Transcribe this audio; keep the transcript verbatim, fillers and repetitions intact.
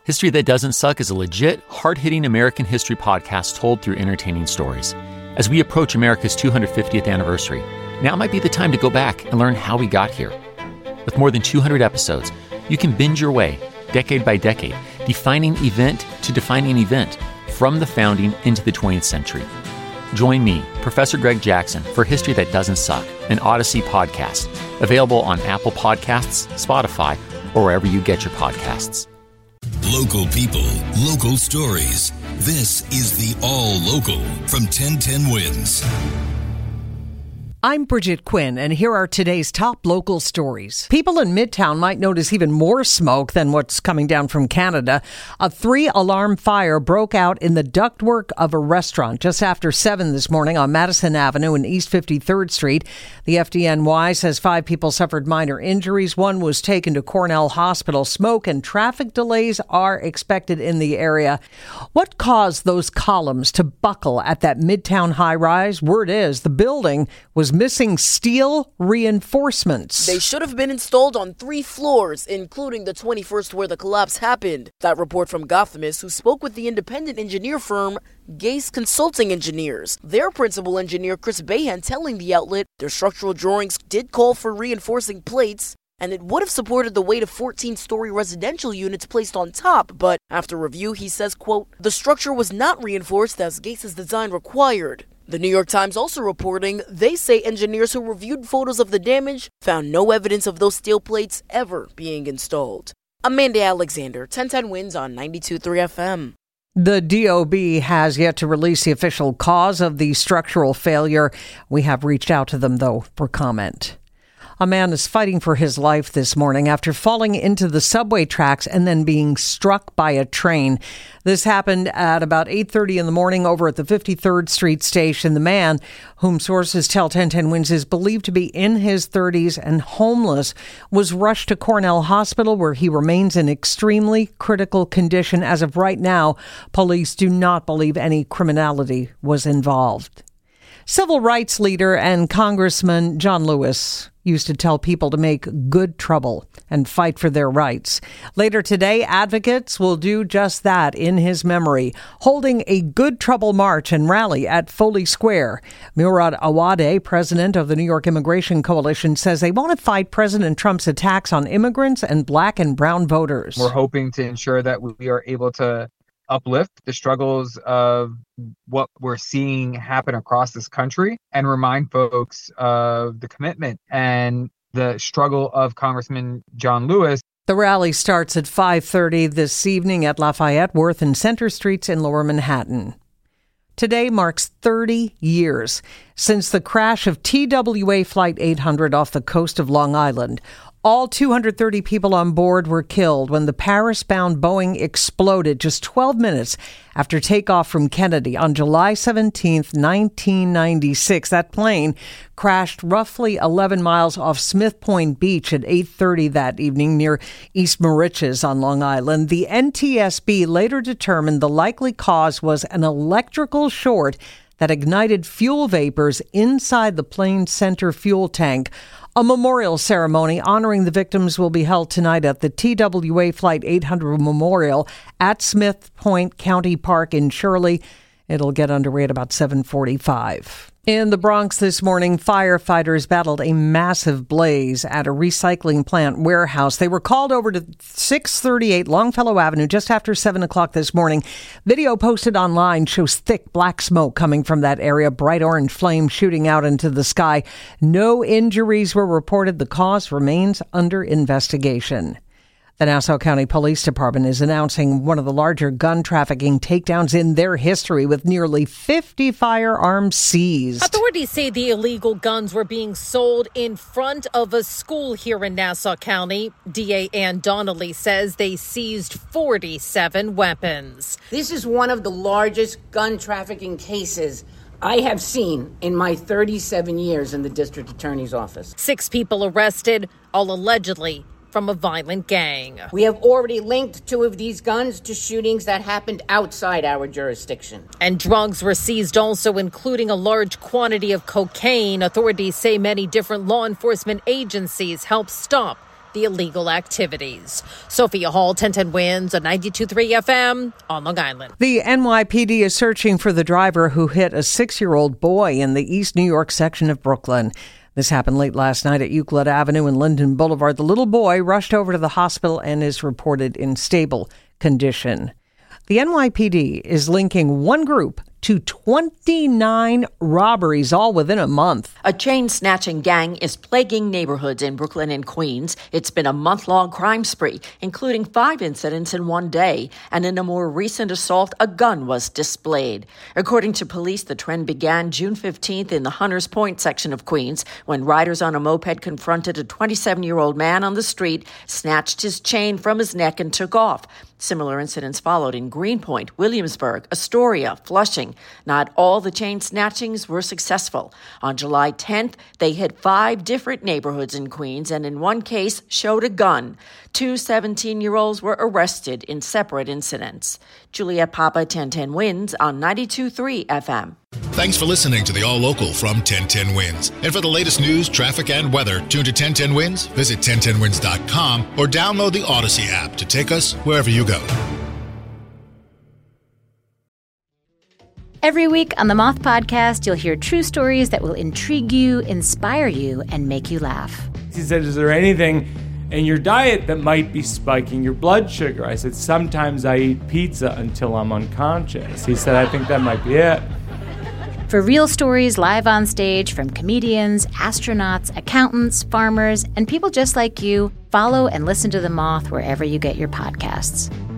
History That Doesn't Suck is a legit, hard-hitting American history podcast told through entertaining stories. As we approach America's two hundred fiftieth anniversary, now might be the time to go back and learn how we got here. With more than two hundred episodes, you can binge your way, decade by decade, defining event to defining event, from the founding into the twentieth century. Join me, Professor Greg Jackson, for History That Doesn't Suck, an Odyssey podcast, available on Apple Podcasts, Spotify, or wherever you get your podcasts. Local people, local stories. This is the All Local from ten ten Wins. I'm Bridget Quinn, and here are today's top local stories. People in Midtown might notice even more smoke than what's coming down from Canada. A three-alarm fire broke out in the ductwork of a restaurant just after seven this morning on Madison Avenue and East fifty-third Street. The F D N Y says five people suffered minor injuries. One was taken to Cornell Hospital. Smoke and traffic delays are expected in the area. What caused those columns to buckle at that Midtown high-rise? Word is the building was missing steel reinforcements. They should have been installed on three floors, including the twenty-first where the collapse happened. That report from Gothamist, who spoke with the independent engineer firm Gase Consulting Engineers. Their principal engineer, Chris Bahan, telling the outlet their structural drawings did call for reinforcing plates, and it would have supported the weight of fourteen-story residential units placed on top, but after review, he says, quote, the structure was not reinforced as Gase's design required. The New York Times also reporting they say engineers who reviewed photos of the damage found no evidence of those steel plates ever being installed. Amanda Alexander, ten ten Wins on ninety-two point three F M. The D O B has yet to release the official cause of the structural failure. We have reached out to them, though, for comment. A man is fighting for his life this morning after falling into the subway tracks and then being struck by a train. This happened at about eight thirty in the morning over at the fifty-third Street station. The man, whom sources tell ten ten Wins is believed to be in his thirties and homeless, was rushed to Cornell Hospital, where he remains in extremely critical condition. As of right now, police do not believe any criminality was involved. Civil rights leader and Congressman John Lewis used to tell people to make good trouble and fight for their rights. Later today, advocates will do just that in his memory, holding a good trouble march and rally at Foley Square. Murad Awade, president of the New York Immigration Coalition, says they want to fight President Trump's attacks on immigrants and black and brown voters. We're hoping to ensure that we are able to uplift the struggles of what we're seeing happen across this country and remind folks of the commitment and the struggle of Congressman John Lewis. The rally starts at five thirty this evening at Lafayette, Worth, and Center Streets in Lower Manhattan. Today marks thirty years since the crash of T W A Flight eight hundred off the coast of Long Island. All two hundred thirty people on board were killed when the Paris-bound Boeing exploded just twelve minutes after takeoff from Kennedy on July seventeenth, nineteen ninety-six. That plane crashed roughly eleven miles off Smith Point Beach at eight thirty that evening near East Moriches on Long Island. The N T S B later determined the likely cause was an electrical short that ignited fuel vapors inside the plane's center fuel tank. A memorial ceremony honoring the victims will be held tonight at the T W A Flight eight hundred Memorial at Smith Point County Park in Shirley. It'll get underway at about seven forty-five. In the Bronx this morning, firefighters battled a massive blaze at a recycling plant warehouse. They were called over to six thirty-eight Longfellow Avenue just after seven o'clock this morning. Video posted online shows thick black smoke coming from that area, bright orange flame shooting out into the sky. No injuries were reported. The cause remains under investigation. The Nassau County Police Department is announcing one of the larger gun trafficking takedowns in their history, with nearly fifty firearms seized. Authorities say the illegal guns were being sold in front of a school here in Nassau County. D A Ann Donnelly says they seized forty-seven weapons. This is one of the largest gun trafficking cases I have seen in my thirty-seven years in the district attorney's office. Six people arrested, all allegedly from a violent gang. We have already linked two of these guns to shootings that happened outside our jurisdiction. And drugs were seized also, including a large quantity of cocaine. Authorities say many different law enforcement agencies helped stop the illegal activities. Sophia Hall, ten ten Wins, a ninety-two point three F M on Long Island. The N Y P D is searching for the driver who hit a six-year-old boy in the East New York section of Brooklyn. This happened late last night at Euclid Avenue and Linden Boulevard. The little boy rushed over to the hospital and is reported in stable condition. The N Y P D is linking one group to twenty-nine robberies, all within a month. A chain-snatching gang is plaguing neighborhoods in Brooklyn and Queens. It's been a month-long crime spree, including five incidents in one day. And in a more recent assault, a gun was displayed. According to police, the trend began June fifteenth in the Hunters Point section of Queens, when riders on a moped confronted a twenty-seven-year-old man on the street, snatched his chain from his neck, and took off. Similar incidents followed in Greenpoint, Williamsburg, Astoria, Flushing. Not all the chain snatchings were successful. On July tenth, they hit five different neighborhoods in Queens and in one case showed a gun. Two seventeen-year-olds were arrested in separate incidents. Juliet Papa, ten ten Wins on ninety-two point three F M. Thanks for listening to the All Local from ten ten Wins. And for the latest news, traffic, and weather, tune to ten ten Wins, visit ten ten wins dot com, or download the Odyssey app to take us wherever you go. Every week on the Moth Podcast, you'll hear true stories that will intrigue you, inspire you, and make you laugh. He said, is there anything in your diet that might be spiking your blood sugar? I said, sometimes I eat pizza until I'm unconscious. He said, I think that might be it. For real stories live on stage from comedians, astronauts, accountants, farmers, and people just like you, follow and listen to The Moth wherever you get your podcasts.